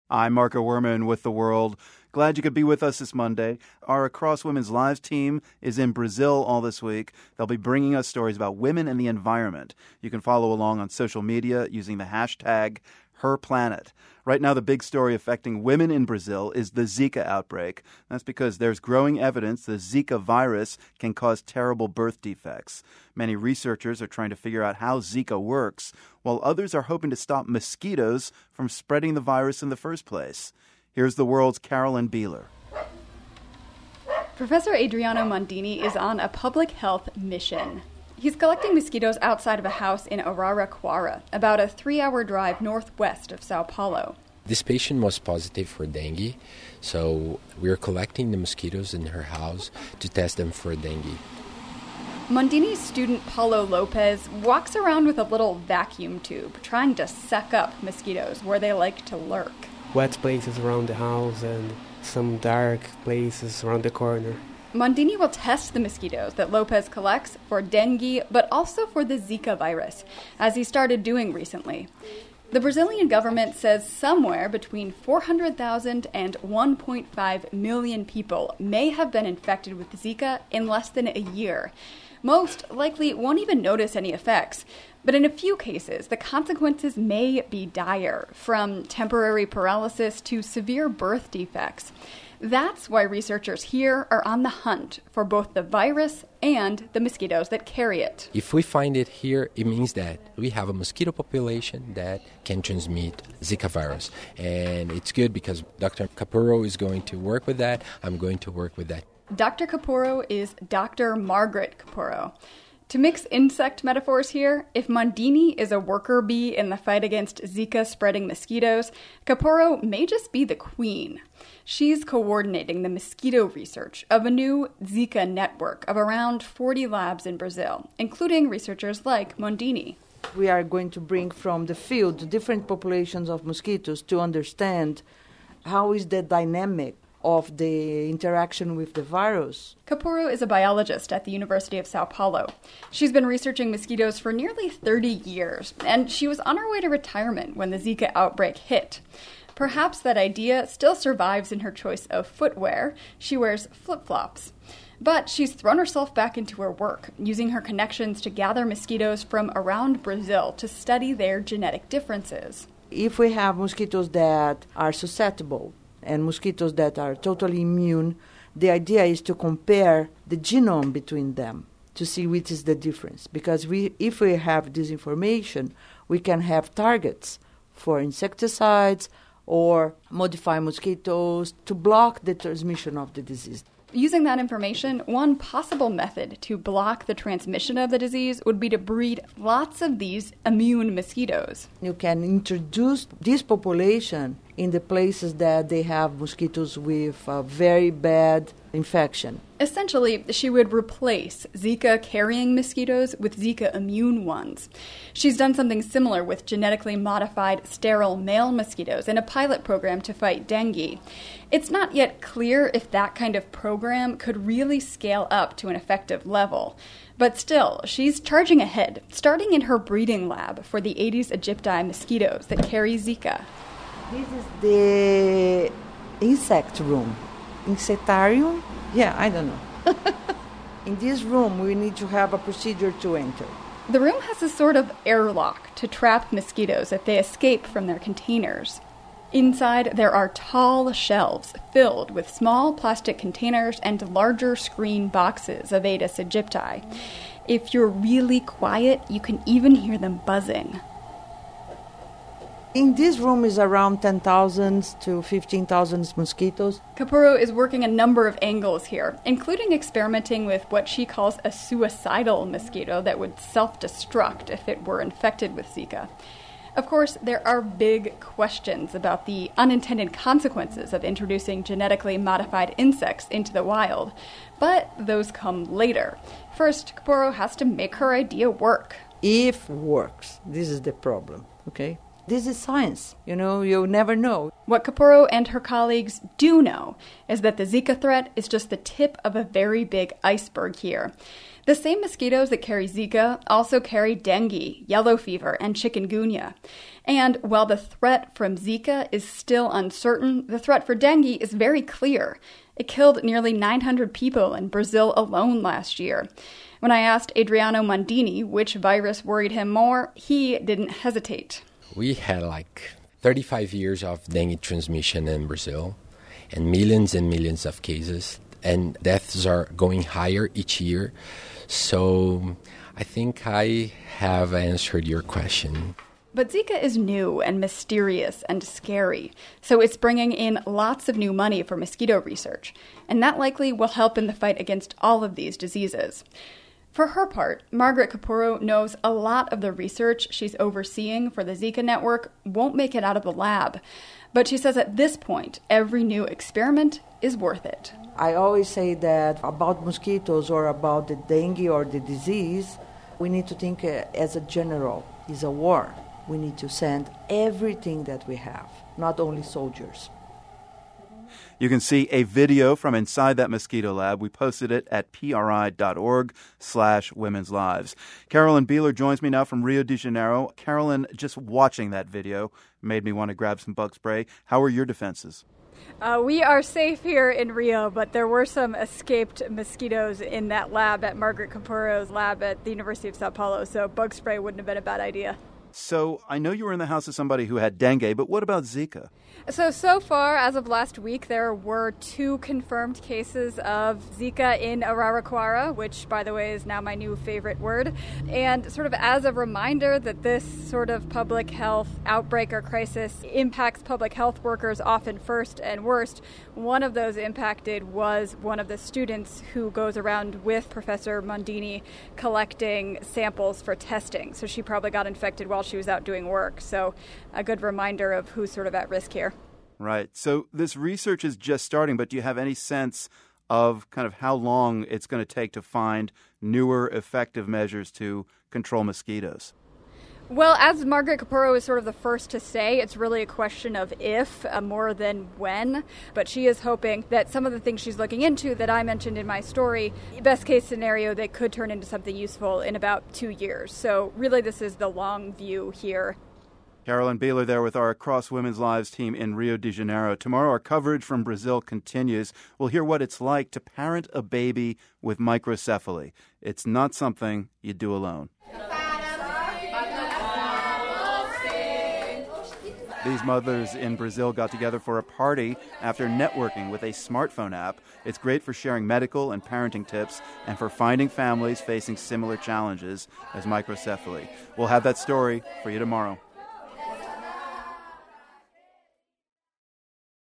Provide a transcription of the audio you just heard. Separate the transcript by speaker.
Speaker 1: I'm Marco Werman with The World. Glad you could be with us this Monday. Our Across Women's Lives team is in Brazil all this week. They'll be bringing us stories about women and the environment. You can follow along on social media using the hashtag #HerPlanet. Right now, the big story affecting women in Brazil is the Zika outbreak. That's because there's growing evidence the Zika virus can cause terrible birth defects. Many researchers are trying to figure out how Zika works, while others are hoping to stop mosquitoes from spreading the virus in the first place. Here's The World's Carolyn Beeler.
Speaker 2: Professor Adriano Mondini is on a public health mission. He's collecting mosquitoes outside of a house in Araraquara, about a 3-hour drive northwest of Sao Paulo.
Speaker 3: This patient was positive for dengue, so we're collecting the mosquitoes in her house to test them for dengue.
Speaker 2: Mondini's student Paulo Lopez walks around with a little vacuum tube, trying to suck up mosquitoes where they like to lurk.
Speaker 4: Wet places around the house and some dark places around the corner.
Speaker 2: Mondini will test the mosquitoes that Lopez collects for dengue, but also for the Zika virus, as he started doing recently. The Brazilian government says somewhere between 400,000 and 1.5 million people may have been infected with Zika in less than a year. Most likely won't even notice any effects. But in a few cases, the consequences may be dire, from temporary paralysis to severe birth defects. That's why researchers here are on the hunt for both the virus and the mosquitoes that carry it.
Speaker 3: If we find it here, it means that we have a mosquito population that can transmit Zika virus. And it's good because Dr. Capurro is going to work with that. I'm going to work with that.
Speaker 2: Dr. Capurro is Dr. Margaret Capurro. To mix insect metaphors here, if Mondini is a worker bee in the fight against Zika-spreading mosquitoes, Capurro may just be the queen. She's coordinating the mosquito research of a new Zika network of around 40 labs in Brazil, including researchers like Mondini.
Speaker 5: We are going to bring from the field different populations of mosquitoes to understand how is the dynamic of the interaction with the virus.
Speaker 2: Capurro is a biologist at the University of Sao Paulo. She's been researching mosquitoes for nearly 30 years, and she was on her way to retirement when the Zika outbreak hit. Perhaps that idea still survives in her choice of footwear. She wears flip-flops. But she's thrown herself back into her work, using her connections to gather mosquitoes from around Brazil to study their genetic differences.
Speaker 5: If we have mosquitoes that are susceptible and mosquitoes that are totally immune, the idea is to compare the genome between them to see which is the difference. Because if we have this information, we can have targets for insecticides or modify mosquitoes to block the transmission of the disease.
Speaker 2: Using that information, one possible method to block the transmission of the disease would be to breed lots of these immune mosquitoes.
Speaker 5: You can introduce this population in the places that they have mosquitoes with a very bad infection.
Speaker 2: Essentially, she would replace Zika-carrying mosquitoes with Zika-immune ones. She's done something similar with genetically modified sterile male mosquitoes in a pilot program to fight dengue. It's not yet clear if that kind of program could really scale up to an effective level. But still, she's charging ahead, starting in her breeding lab for the Aedes aegypti mosquitoes that carry Zika.
Speaker 5: This is the insect room. Insectarium? Yeah, I don't know. In this room, we need to have a procedure to enter.
Speaker 2: The room has a sort of airlock to trap mosquitoes if they escape from their containers. Inside, there are tall shelves filled with small plastic containers and larger screen boxes of Aedes aegypti. If you're really quiet, you can even hear them buzzing.
Speaker 5: In this room is around 10,000 to 15,000 mosquitoes.
Speaker 2: Capurro is working a number of angles here, including experimenting with what she calls a suicidal mosquito that would self-destruct if it were infected with Zika. Of course, there are big questions about the unintended consequences of introducing genetically modified insects into the wild, but those come later. First, Capurro has to make her idea work.
Speaker 5: If works, this is the problem, okay? This is science. You'll never know.
Speaker 2: What Kapuro and her colleagues do know is that the Zika threat is just the tip of a very big iceberg here. The same mosquitoes that carry Zika also carry dengue, yellow fever, and chikungunya. And while the threat from Zika is still uncertain, the threat for dengue is very clear. It killed nearly 900 people in Brazil alone last year. When I asked Adriano Mondini which virus worried him more, he didn't hesitate.
Speaker 3: We had 35 years of dengue transmission in Brazil and millions of cases, and deaths are going higher each year. So I think I have answered your question.
Speaker 2: But Zika is new and mysterious and scary, so it's bringing in lots of new money for mosquito research, and that likely will help in the fight against all of these diseases. For her part, Margaret Kapuro knows a lot of the research she's overseeing for the Zika network won't make it out of the lab, but she says at this point, every new experiment is worth it.
Speaker 5: I always say that about mosquitoes or about the dengue or the disease, we need to think as a general. It's a war. We need to send everything that we have, not only soldiers.
Speaker 1: You can see a video from inside that mosquito lab. We posted it at pri.org/women's lives. Carolyn Beeler joins me now from Rio de Janeiro. Carolyn, just watching that video made me want to grab some bug spray. How are your defenses?
Speaker 6: We are safe here in Rio, but there were some escaped mosquitoes in that lab at Margaret Kapuro's lab at the University of Sao Paulo, so bug spray wouldn't have been a bad idea.
Speaker 1: So I know you were in the house of somebody who had dengue, but what about Zika?
Speaker 6: So far, as of last week, there were 2 confirmed cases of Zika in Araraquara, which, by the way, is now my new favorite word. And sort of as a reminder that this sort of public health outbreak or crisis impacts public health workers often first and worst, one of those impacted was one of the students who goes around with Professor Mondini collecting samples for testing. So she probably got infected while she was out doing work. So a good reminder of who's sort of at risk here.
Speaker 1: Right. So this research is just starting, but do you have any sense of kind of how long it's going to take to find newer, effective measures to control mosquitoes?
Speaker 6: Well, as Margaret Kapuro is sort of the first to say, it's really a question of if more than when. But she is hoping that some of the things she's looking into that I mentioned in my story, best case scenario, they could turn into something useful in about 2 years. So really, this is the long view here.
Speaker 1: Carolyn Beeler there with our Across Women's Lives team in Rio de Janeiro. Tomorrow, our coverage from Brazil continues. We'll hear what it's like to parent a baby with microcephaly. It's not something you do alone. These mothers in Brazil got together for a party after networking with a smartphone app. It's great for sharing medical and parenting tips and for finding families facing similar challenges as microcephaly. We'll have that story for you tomorrow.